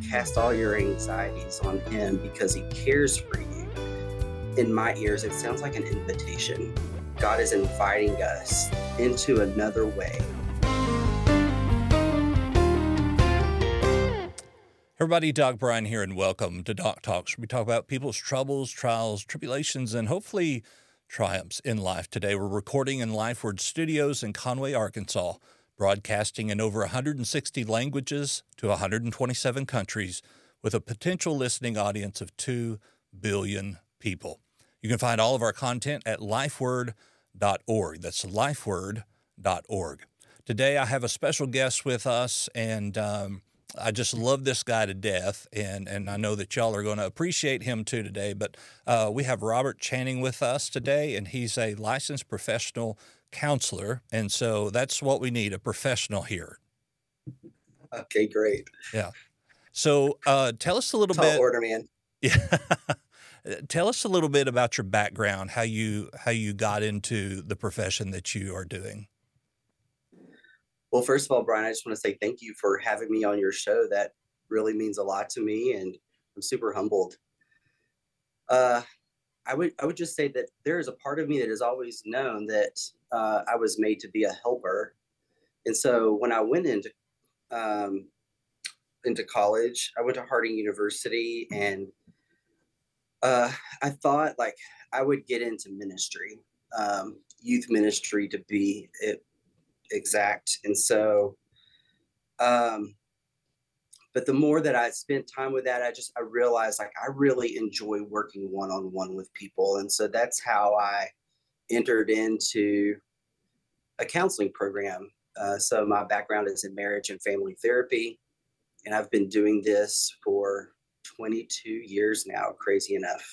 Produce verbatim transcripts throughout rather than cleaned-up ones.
cast all your anxieties on him because he cares for you. In my ears, it sounds like an invitation. God is inviting us into another way. Everybody, Doc Brian here, and welcome to Doc Talks. We talk about people's troubles, trials, tribulations, and hopefully triumphs in life. Today, we're recording in LifeWord Studios in Conway, Arkansas, broadcasting in over one hundred sixty languages to one hundred twenty-seven countries with a potential listening audience of two billion people. You can find all of our content at lifeword dot org. That's lifeword dot org. Today, I have a special guest with us, and um, I just love this guy to death, and, and I know that y'all are going to appreciate him too today. But uh, we have Robert Channing with us today, and he's a licensed professional counselor, and so that's what we need, a professional here. Okay, great. Yeah. So uh, tell us a little Tall bit. order, man. Yeah. Tell us a little bit about your background, how you how you got into the profession that you are doing. Well, first of all, Brian, I just want to say thank you for having me on your show. That really means a lot to me, and I'm super humbled. Uh, I would I would just say that there is a part of me that has always known that uh, I was made to be a helper, and so when I went into um, into college, I went to Harding University, and uh, I thought like I would get into ministry, um, youth ministry to be it, exact, and so. Um, But the more that I spent time with that, I just, I realized like I really enjoy working one-on-one with people. And so that's how I entered into a counseling program. Uh, so my background is in marriage and family therapy. And I've been doing this for twenty-two years now, crazy enough.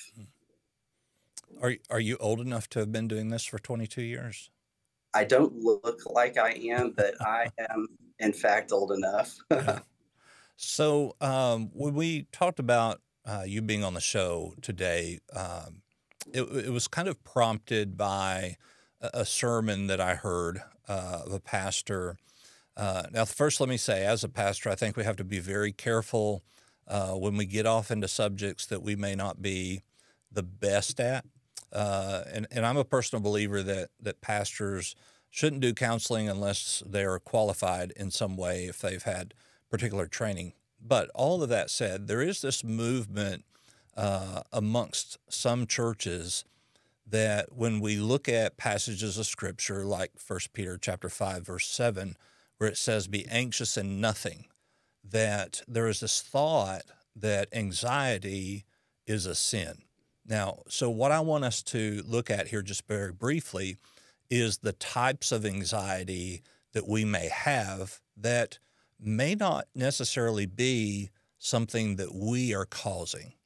Are, are you old enough to have been doing this for twenty-two years? I don't look like I am, but I am in fact old enough. Yeah. So um, when we talked about uh, you being on the show today, um, it, it was kind of prompted by a, a sermon that I heard uh, of a pastor. Uh, now, first, let me say, as a pastor, I think we have to be very careful uh, when we get off into subjects that we may not be the best at. Uh, and, and I'm a personal believer that that pastors shouldn't do counseling unless they're qualified in some way if they've had particular training. But all of that said, there is this movement uh, amongst some churches that when we look at passages of Scripture like First Peter chapter five, verse seven, where it says, be anxious in nothing, that there is this thought that anxiety is a sin. Now, so what I want us to look at here just very briefly is the types of anxiety that we may have that may not necessarily be something that we are causing.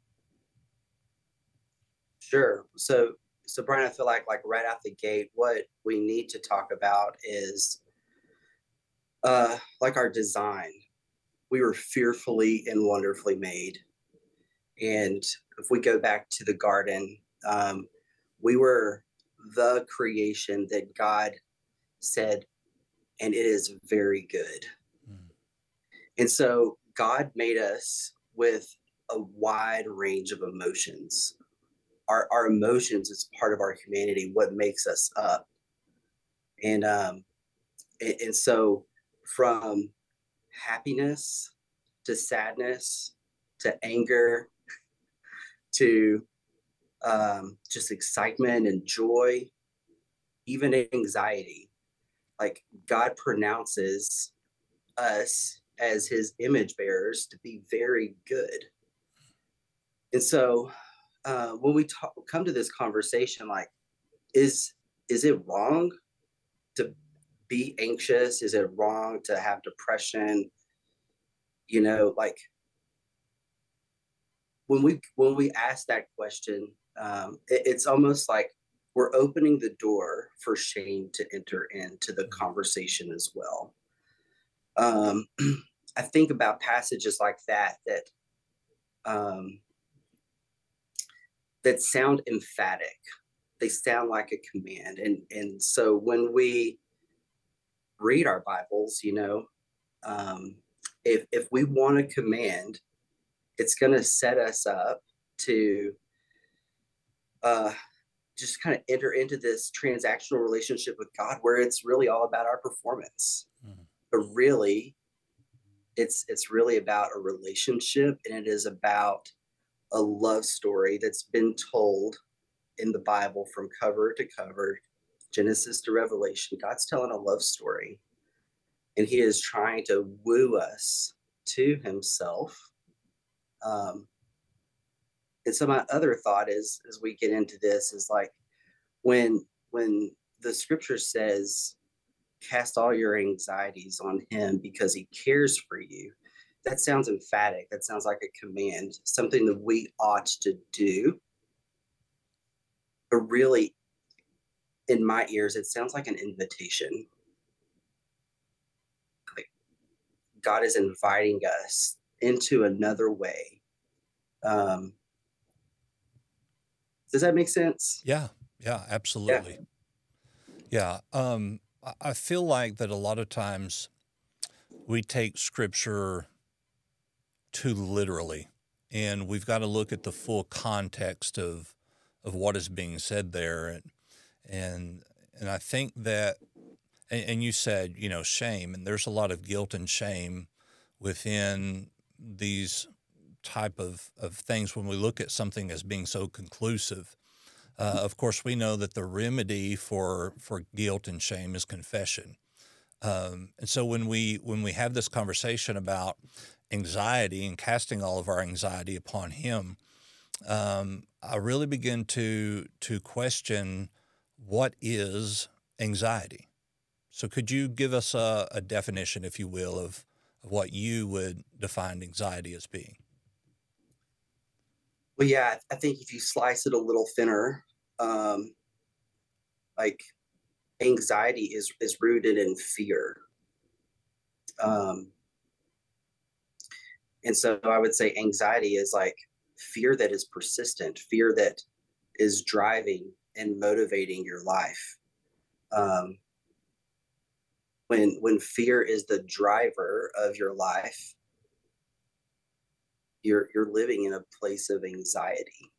Sure. So, so Brian, I feel like like right out the gate, what we need to talk about is uh, like our design. We were fearfully and wonderfully made. And if we go back to the garden, um, we were the creation that God said, and it is very good. Mm. And so God made us with a wide range of emotions. Our, our emotions is part of our humanity, what makes us up. And, um, and, and so from happiness to sadness to anger to um, just excitement and joy, even anxiety. Like God pronounces us as his image bearers to be very good. And so uh, when we talk, come to this conversation, like, is is it wrong to be anxious? Is it wrong to have depression? You know, like when we when we ask that question, um, it, it's almost like we're opening the door for shame to enter into the conversation as well. Um, I think about passages like that that um, that sound emphatic. They sound like a command, and and so when we read our Bibles, you know, um, If if we want a command, it's going to set us up to uh, just kind of enter into this transactional relationship with God, where it's really all about our performance. Mhm. But really, it's it's really about a relationship, and it is about a love story that's been told in the Bible from cover to cover, Genesis to Revelation. God's telling a love story, and He is trying to woo us to Himself. Um, and so my other thought is, as we get into this, is like when when the Scripture says, "Cast all your anxieties on Him because He cares for you." That sounds emphatic. That sounds like a command, something that we ought to do. But really, in my ears, it sounds like an invitation. Like God is inviting us into another way. Um, does that make sense? Yeah, yeah, Yeah. absolutely. Yeah, um, I I feel like that a lot of times we take scripture too literally, and we've got to look at the full context of of what is being said there, and and and I think that, and, and you said, you know, shame, and there's a lot of guilt and shame within these type of of things when we look at something as being so conclusive. Uh, of course, we know that the remedy for for guilt and shame is confession. Um, and so when we when we have this conversation about anxiety and casting all of our anxiety upon Him, um, I really begin to to question what is anxiety. So could you give us a, a definition, if you will, of, of what you would define anxiety as being? Well, yeah, I think if you slice it a little thinner, um, like anxiety is is rooted in fear. Um, and so I would say anxiety is like fear that is persistent, fear that is driving and motivating your life. Um, when when fear is the driver of your life, you're you're living in a place of anxiety.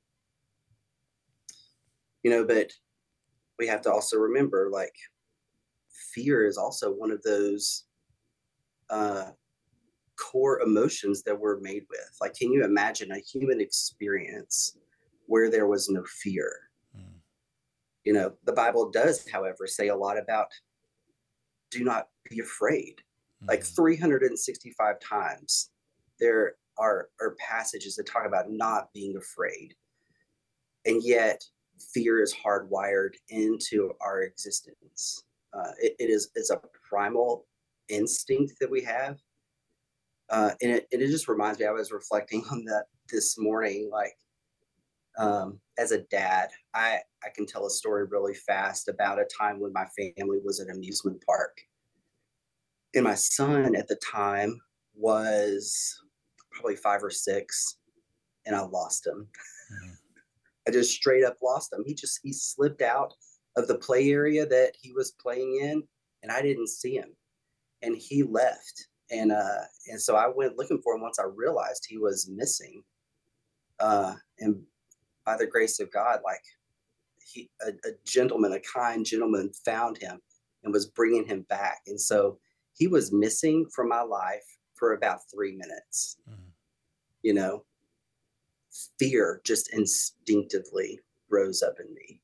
You know, but we have to also remember, like, fear is also one of those uh, core emotions that we're made with. Like, can you imagine a human experience where there was no fear? Mm, You know, the Bible does, however, say a lot about do not be afraid. Like mhm, three hundred sixty-five times, there are, are passages that talk about not being afraid. And yet, fear is hardwired into our existence. Uh, it, it is it's a primal instinct that we have. Uh, and it, and it just reminds me, I was reflecting on that this morning. Like, um, as a dad, I, I can tell a story really fast about a time when my family was at an amusement park. And my son at the time was probably five or six, and I lost him. mhm, I just straight up lost him. He just he slipped out of the play area that he was playing in, and I didn't see him. And he left. And uh and so I went looking for him once I realized he was missing. Uh and by the grace of God, like he a, a gentleman, a kind gentleman found him and was bringing him back. And so he was missing from my life for about three minutes. mhm. You know, fear just instinctively rose up in me.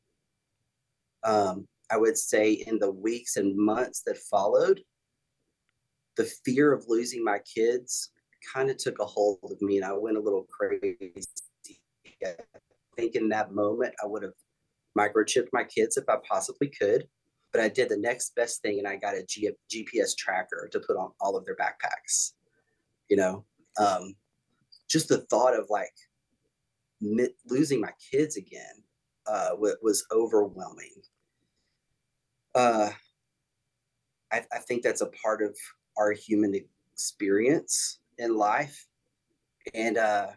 Um, I would say in the weeks and months that followed, the fear of losing my kids kind of took a hold of me, and I went a little crazy. I think in that moment, I would have microchipped my kids if I possibly could. But I did the next best thing, and I got a G- GPS tracker to put on all of their backpacks. You know, um, just the thought of like mi- losing my kids again uh, w- was overwhelming. Uh, I, I think that's a part of our human experience in life. And uh,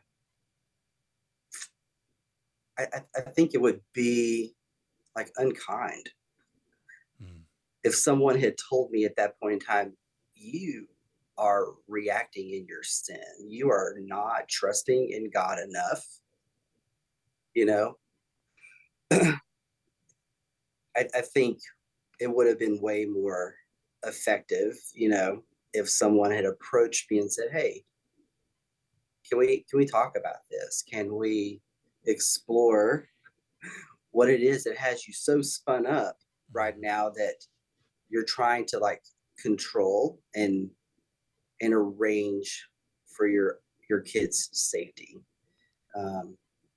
I, I think it would be like unkind Mm, if someone had told me at that point in time, you are reacting in your sin. You are not trusting in God enough. You know, I, I think it would have been way more effective, you know, if someone had approached me and said, "Hey, can we can we talk about this? Can we explore what it is that has you so spun up right Mhm. now that you're trying to like control and and arrange for your your kids' safety?" Um,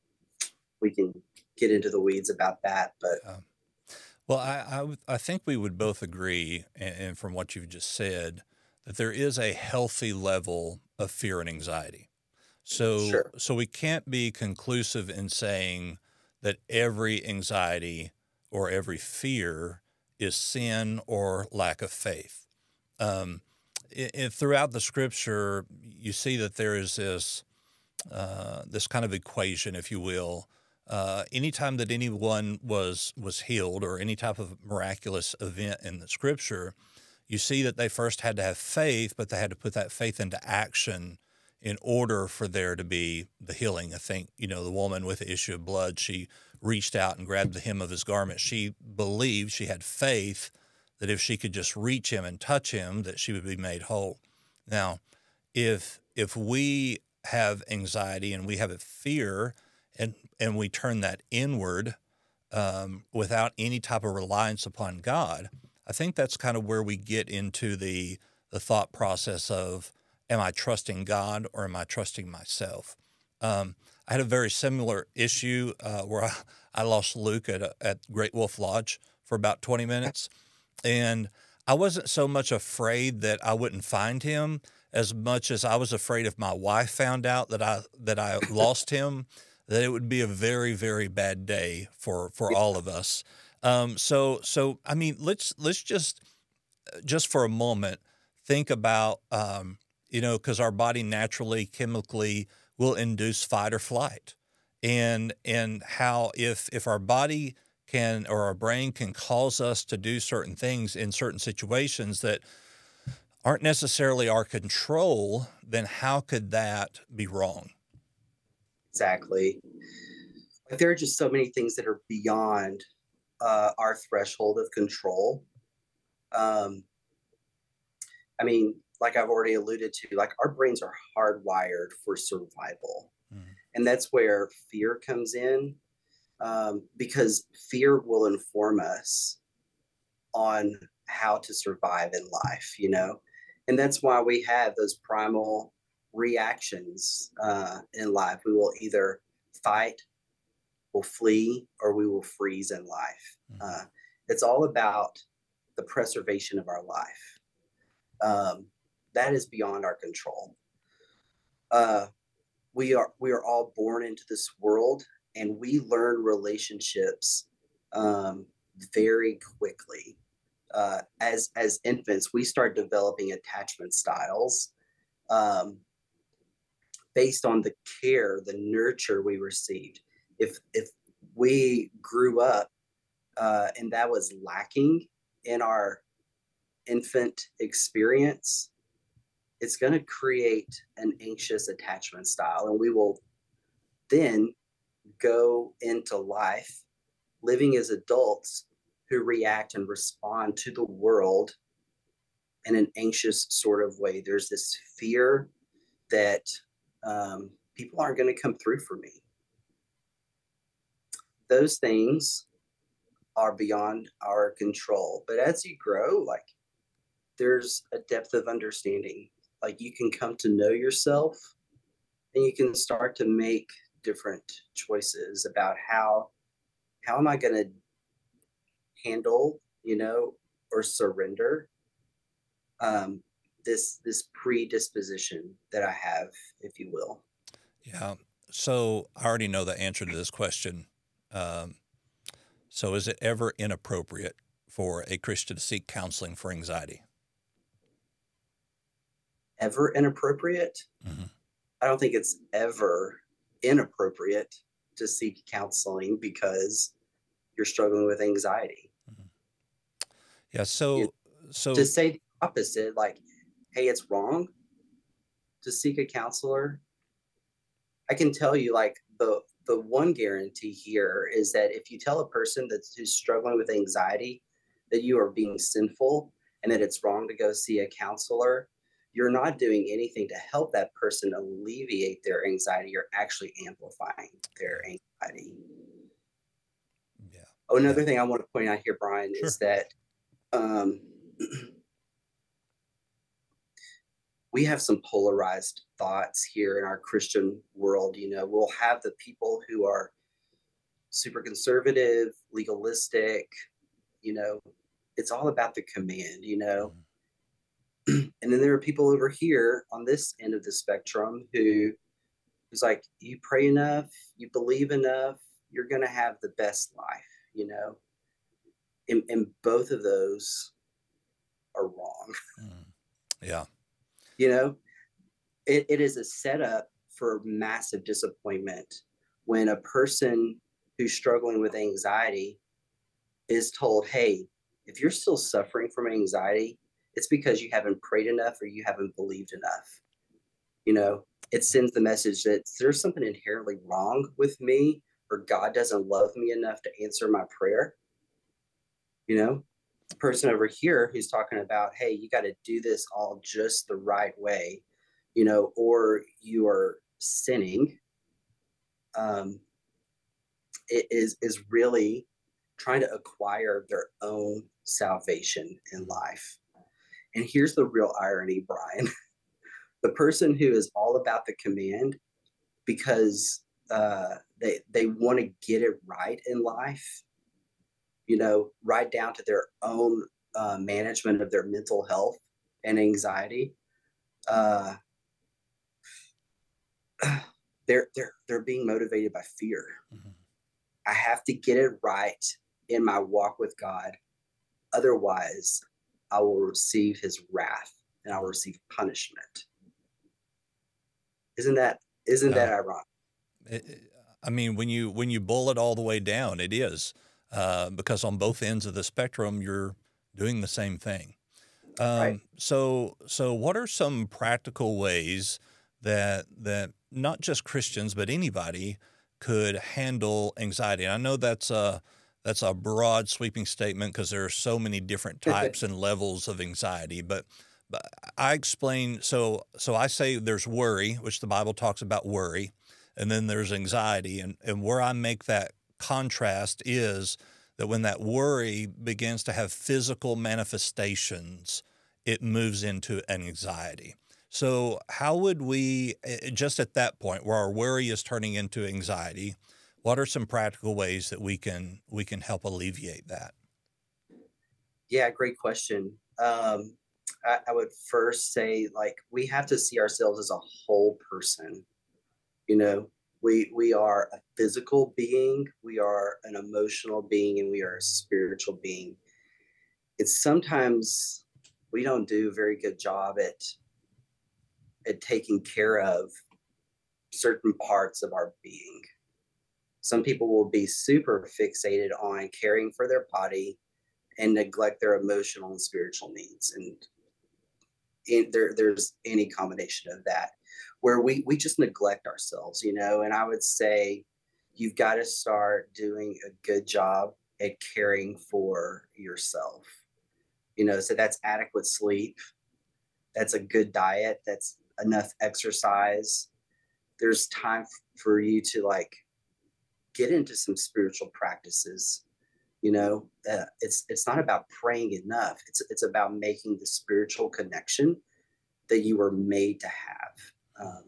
we can get into the weeds about that, but Yeah. Well, I, I, would- I think we would both agree, and, and from what you've just said, that there is a healthy level of fear and anxiety. So, sure, so we can't be conclusive in saying that every anxiety or every fear is sin or lack of faith. Um, i i- throughout the scripture, you see that there is this uh, this kind of equation, if you will. Uh, anytime that anyone was was healed or any type of miraculous event in the scripture, you see that they first had to have faith, but they had to put that faith into action in order for there to be the healing. I think, you know, the woman with the issue of blood, she reached out and grabbed the hem of his garment. She believed, she had faith that if she could just reach him and touch him, that she would be made whole. Now, if if we have anxiety and we have a fear and and we turn that inward um, without any type of reliance upon God, I think that's kind of where we get into the the thought process of, am I trusting God or am I trusting myself? Um, I had a very similar issue uh, where I, I lost Luke at a, at Great Wolf Lodge for about twenty minutes, and I wasn't so much afraid that I wouldn't find him as much as I was afraid if my wife found out that I that I lost him, that it would be a very, very bad day for for all of us. Um, so so I mean, let's let's just just for a moment think about um, you know, because our body naturally chemically will induce fight or flight, and and how if if our body can or our brain can cause us to do certain things in certain situations that aren't necessarily our control, then how could that be wrong? exactly. Like there are just so many things that are beyond uh, our threshold of control. Um, I mean, like I've already alluded to, like our brains are hardwired for survival. Mhm. And that's where fear comes in, um, because fear will inform us on how to survive in life, you know? And that's why we have those primal reactions uh, in life. We will either fight, will flee, or we will freeze in life. Mhm. Uh, it's all about the preservation of our life. Um, that is beyond our control. Uh, we are we are all born into this world, and we learn relationships um, very quickly. Uh, as as infants, we start developing attachment styles um, based on the care, the nurture we received. If if we grew up uh, and that was lacking in our infant experience, it's going to create an anxious attachment style, and we will then go into life living as adults who react and respond to the world in an anxious sort of way. There's this fear that um, people aren't going to come through for me. Those things are beyond our control. But as you grow, like there's a depth of understanding. Like you can come to know yourself and you can start to make different choices about how how am I going to handle, you know, or surrender um, this this predisposition that I have, if you will. Yeah. So I already know the answer to this question. Um, so is it ever inappropriate for a Christian to seek counseling for anxiety? Ever inappropriate? Mhm. I don't think it's ever inappropriate to seek counseling because you're struggling with anxiety. Mhm. Yeah. You, So to so say the opposite, like hey, it's wrong to seek a counselor, I can tell you like the the one guarantee here is that if you tell a person that's who's struggling with anxiety that you are being sinful and that it's wrong to go see a counselor, you're not doing anything to help that person alleviate their anxiety. You're actually amplifying their Yeah. anxiety. Yeah. Oh, Yeah. another thing I want to point out here, Brian, is Sure. that um, we have some polarized thoughts here in our Christian world. You know, we'll have the people who are super conservative, legalistic, you know, it's all about the command, you know. Mhm. And then there are people over here on this end of the spectrum who who's like, you pray enough, you believe enough, you're gonna have the best life, you know. And, and both of those are wrong. Mhm. Yeah. You know, it, it is a setup for massive disappointment when a person who's struggling with anxiety is told, hey, if you're still suffering from anxiety, it's because you haven't prayed enough or you haven't believed enough. You know, it sends the message that there's something inherently wrong with me or God doesn't love me enough to answer my prayer. You know, the person over here who's talking about, hey, you got to do this all just the right way, you know, or you are sinning, um, it is is really trying to acquire their own salvation in Mhm. life. And here's the real irony, Brian. The person who is all about the command because uh, they they want to get it right in life, you know, right down to their own uh, management of their mental health and anxiety. Uh, they're they're they're being motivated by fear. Mhm. I have to get it right in my walk with God. Otherwise, I will receive his wrath and I'll Mhm. receive punishment. Isn't that isn't Yeah. that ironic? It, it- I mean, when you when you boil it all the way down, it is uh, because on both ends of the spectrum, you're doing the same thing. Right? Um, so, so what are some practical ways that that not just Christians but anybody could handle anxiety? And I know that's a that's a broad, sweeping statement because there are so many different types and levels of anxiety. But but I explain. So so I say there's worry, which the Bible talks about worry, and then there's anxiety, and and where I make that contrast is that when that worry begins to have physical manifestations, it moves into an anxiety. So, how would we, eh, just at that point where our worry is turning into anxiety, what are some practical ways that we can we can help alleviate that? Yeah, great question. Um, I, I would first say like we have to see ourselves as a whole person. You know, we we are a physical being, we are an emotional being, and we are a spiritual being. It's sometimes we don't do a very good job at at taking care of certain parts of our being. Some people will be super fixated on caring for their body and neglect their emotional and spiritual needs. And in, there, there's any combination of that where we, we just neglect ourselves, you know. And I would say you've got to start doing a good job at caring for yourself, you know. So that's adequate sleep, that's a good diet, that's enough exercise. There's time for you to like get into some spiritual practices. You know, uh, it's it's not about praying enough. It's it's about making the spiritual connection that you were made to have. Um,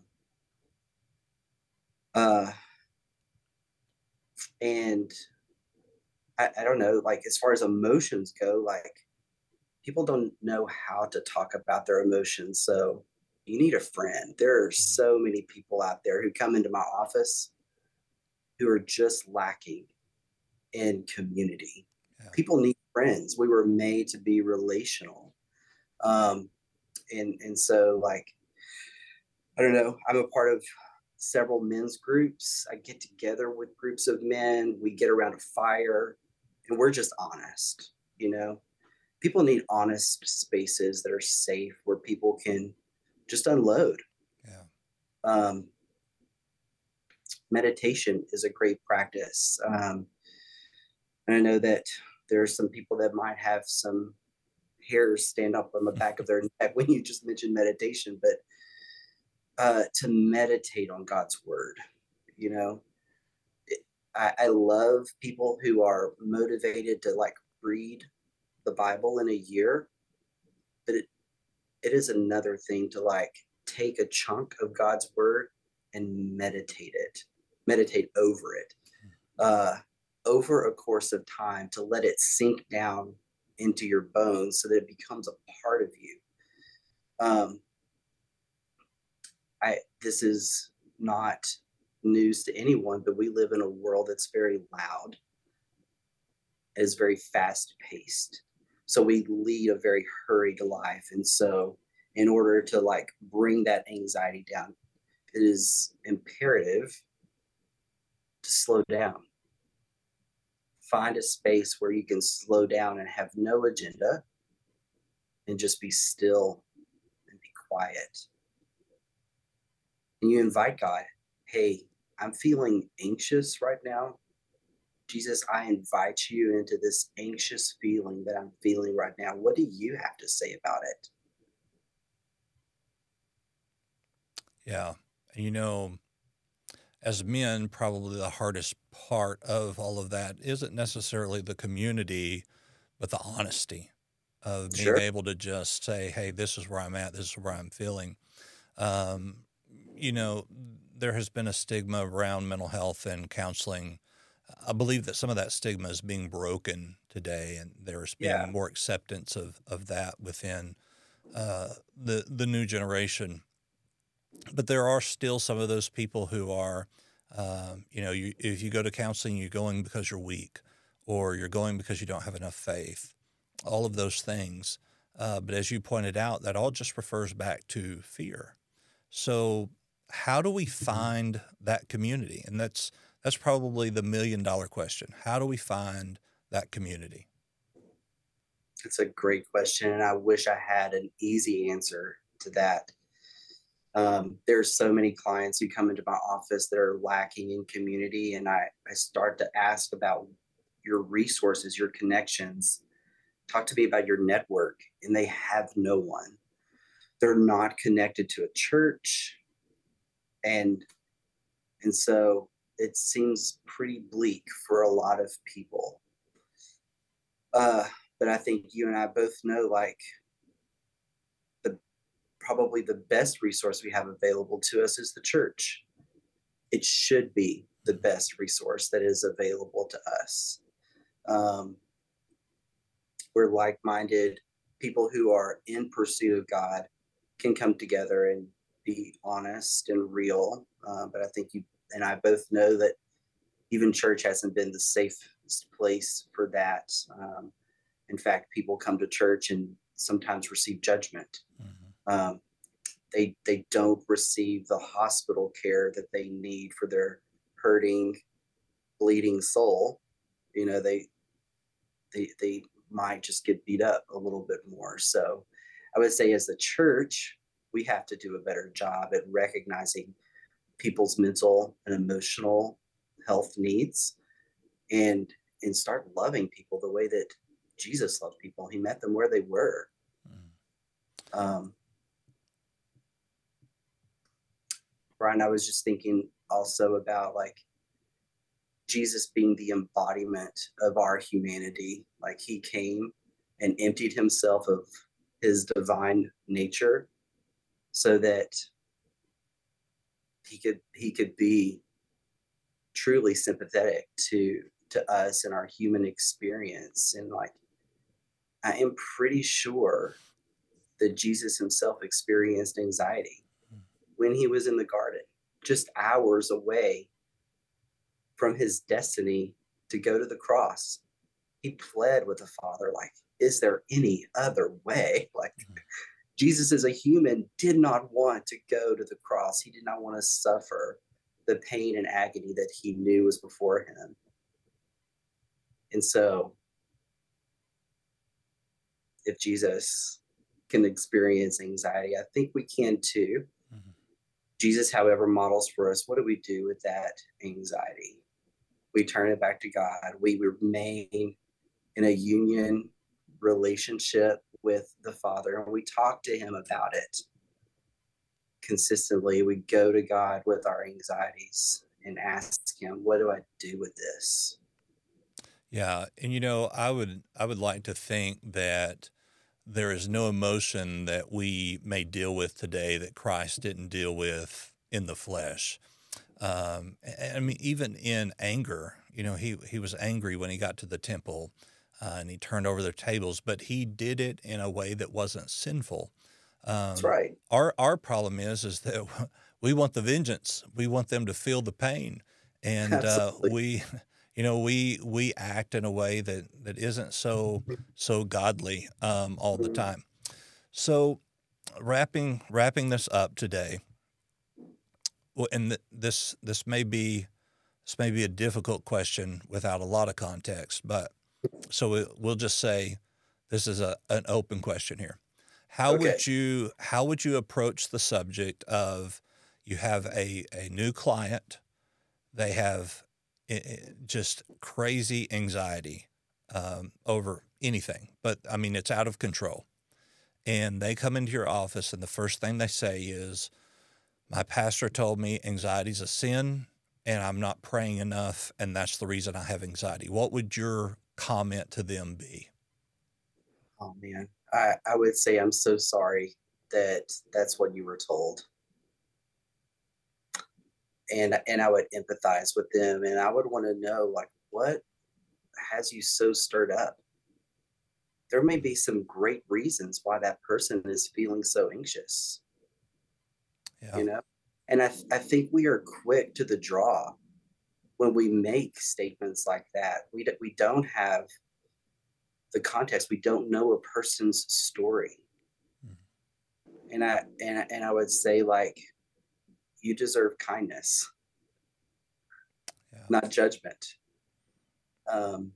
uh, and I, I don't know, like as far as emotions go, like people don't know how to talk about their emotions. So you need a friend. There are Mm. so many people out there who come into my office who are just lacking in community. Yeah. People need friends. We were made to be relational. Um, and and so like I don't know, I'm a part of several men's groups. I get together with groups of men. We get around a fire and we're just honest, you know. people need honest spaces that are safe where people can just unload. Yeah. Um, meditation is a great practice. Um, and I know that there are some people that might have some hairs stand up on the back of their neck when you just mentioned meditation, but uh, to meditate on God's word, you know, it, I, I love people who are motivated to like read the Bible in a year, but it, it is another thing to like take a chunk of God's word and meditate it, meditate over it, uh, over a course of time to let it sink down into your bones so that it becomes a part of you. Um, I this is not news to anyone, but we live in a world that's very loud, is very fast paced. So we lead a very hurried life. And so in order to like bring that anxiety down, it is imperative to slow down. Find a space where you can slow down and have no agenda and just be still and be quiet. And you invite God, hey, I'm feeling anxious right now. Jesus, I invite you into this anxious feeling that I'm feeling right now. What do you have to say about it? Yeah. And you know, as men, probably the hardest part of all of that isn't necessarily the community, but the honesty of being Sure. able to just say, hey, this is where I'm at, this is where I'm feeling. Um, you know, there has been a stigma around mental health and counseling. I believe that some of that stigma is being broken today, and there's Yeah. being more acceptance of, of that within uh, the the new generation. But there are still some of those people who are, um, you know, you, if you go to counseling, you're going because you're weak, or you're going because you don't have enough faith. All of those things. Uh, but as you pointed out, that all just refers back to fear. So how do we find that community? And that's that's probably the million dollar question. How do we find that community? It's a great question. And I wish I had an easy answer to that. Um, there's so many clients who come into my office that are lacking in community. And I, I start to ask about your resources, your connections. Talk to me about your network. And they have no one. They're not connected to a church. And and so it seems pretty bleak for a lot of people. Uh, but I think you and I both know like the probably the best resource we have available to us is the church. It should be the best resource that is available to us. Um, we're like-minded people who are in pursuit of God can come together and be honest and real. Uh, but I think you and I both know that even church hasn't been the safest place for that. Um, in fact, people come to church and sometimes receive judgment. Mhm. Um, they they don't receive the hospital care that they need for their hurting, bleeding soul. You know, they they they might just get beat up a little bit more. So I would say as a church, we have to do a better job at recognizing people's mental and emotional health needs and and start loving people the way that Jesus loved people. He met them where they were. Mhm. Um, Brian, I was just thinking also about like Jesus being the embodiment of our humanity. Like he came and emptied himself of his divine nature so that he could he could be truly sympathetic to to us and our human experience. And like I am pretty sure that Jesus himself experienced anxiety when he was in the garden, just hours away from his destiny to go to the cross. He pled with the Father, like, is there any other way? Like, Mhm. Jesus as a human did not want to go to the cross. He did not want to suffer the pain and agony that he knew was before him. And so if Jesus can experience anxiety, I think we can too. Mhm. Jesus, however, models for us, what do we do with that anxiety? We turn it back to God. We remain in a union relationship with the Father, and we talk to Him about it consistently. We go to God with our anxieties and ask Him, what do I do with this? Yeah, and you know, I would I would like to think that there is no emotion that we may deal with today that Christ didn't deal with in the flesh. Um, a- I mean, even in anger, you know, he he was angry when he got to the temple, uh, and he turned over their tables, but he did it in a way that wasn't sinful. That's Um, right. our our problem is is that we want the vengeance. We want them to feel the pain, and uh, Absolutely. we, you know, we we act in a way that that isn't so so godly um, all the Mhm. time. So wrapping wrapping this up today, well, and th- this this may be this may be a difficult question without a lot of context, but so we, we'll just say this is a, an open question here. How Okay. would you how would you approach the subject of you have a, a new client, they have i- i- just crazy anxiety um, over anything, but I mean, it's out of control. And they come into your office, and the first thing they say is, my pastor told me anxiety's a sin and I'm not praying enough, and that's the reason I have anxiety. What would your comment to them be? Oh man, I I would say I'm so sorry that that's what you were told, and and I would empathize with them, and I would want to know like what has you so stirred up. There may be some great reasons why that person is feeling so anxious, Yeah. you know, and I th- I think we are quick to the draw when we make statements like that. We d- we don't have the context. We don't know a person's story, Mhm. and I and and I would say like you deserve kindness, Yeah. not judgment. Um,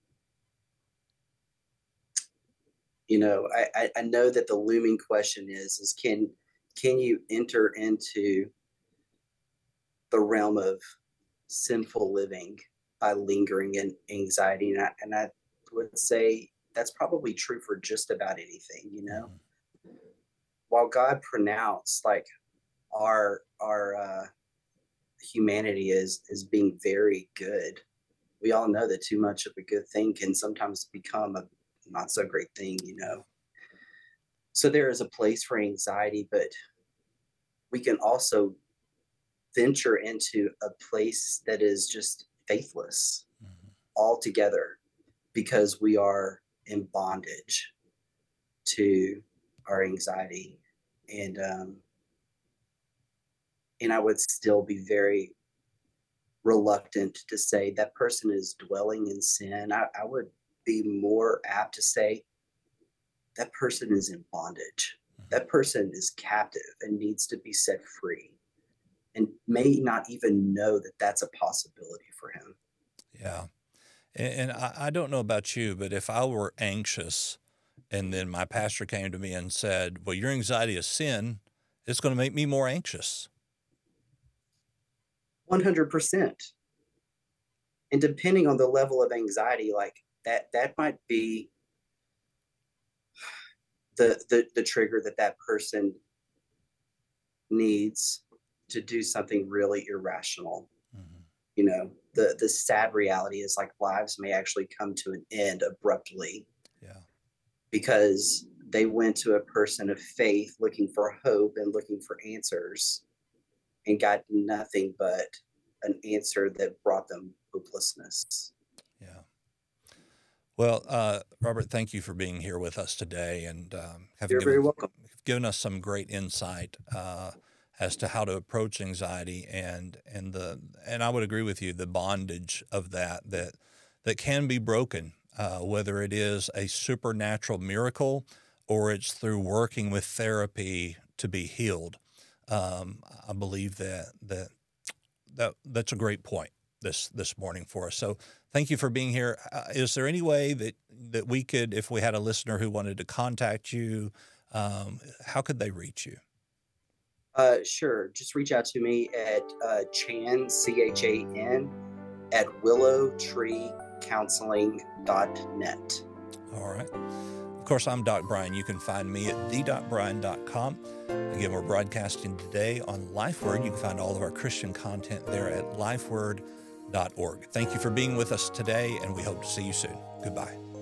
you know, I, I I know that the looming question is is can can you enter into the realm of sinful living by lingering in anxiety? And I, and I would say that's probably true for just about anything. You know, Mhm. while God pronounced like our our uh, humanity is is being very good, we all know that too much of a good thing can sometimes become a not so great thing. You Yeah. know, so there is a place for anxiety, but we can also venture into a place that is just faithless Mhm. altogether because we are in bondage to our anxiety. And um, and I would still be very reluctant to say that person is dwelling in sin. I, I would be more apt to say that person is in bondage. Mhm. That person is captive and needs to be set free and may not even know that that's a possibility for him. Yeah. And, and I, I don't know about you, but if I were anxious and then my pastor came to me and said, well, your anxiety is sin, it's going to make me more anxious. one hundred percent. And depending on the level of anxiety, like that, that might be the, the, the trigger that that person needs to do something really irrational. Mhm. You know, the, the sad reality is like lives may actually come to an end abruptly Yeah. because they went to a person of faith looking for hope and looking for answers and got nothing but an answer that brought them hopelessness. Yeah. Well, uh, Robert, thank you for being here with us today and um, have You're very given welcome. given us some great insight uh, as to how to approach anxiety and and the and I would agree with you, the bondage of that that that can be broken, uh, whether it is a supernatural miracle or it's through working with therapy to be healed. Um, I believe that that that that's a great point. this this morning for us. So thank you for being here. Uh, is there any way that that we could, if we had a listener who wanted to contact you, um, how could they reach you? Uh, sure. Just reach out to me at uh, Chan, C H A N, at willow tree counseling dot net. All right. Of course, I'm Doc Brian. You can find me at the doc brian dot com. Again, we're broadcasting today on LifeWord. You can find all of our Christian content there at lifeword dot org. Thank you for being with us today, and we hope to see you soon. Goodbye.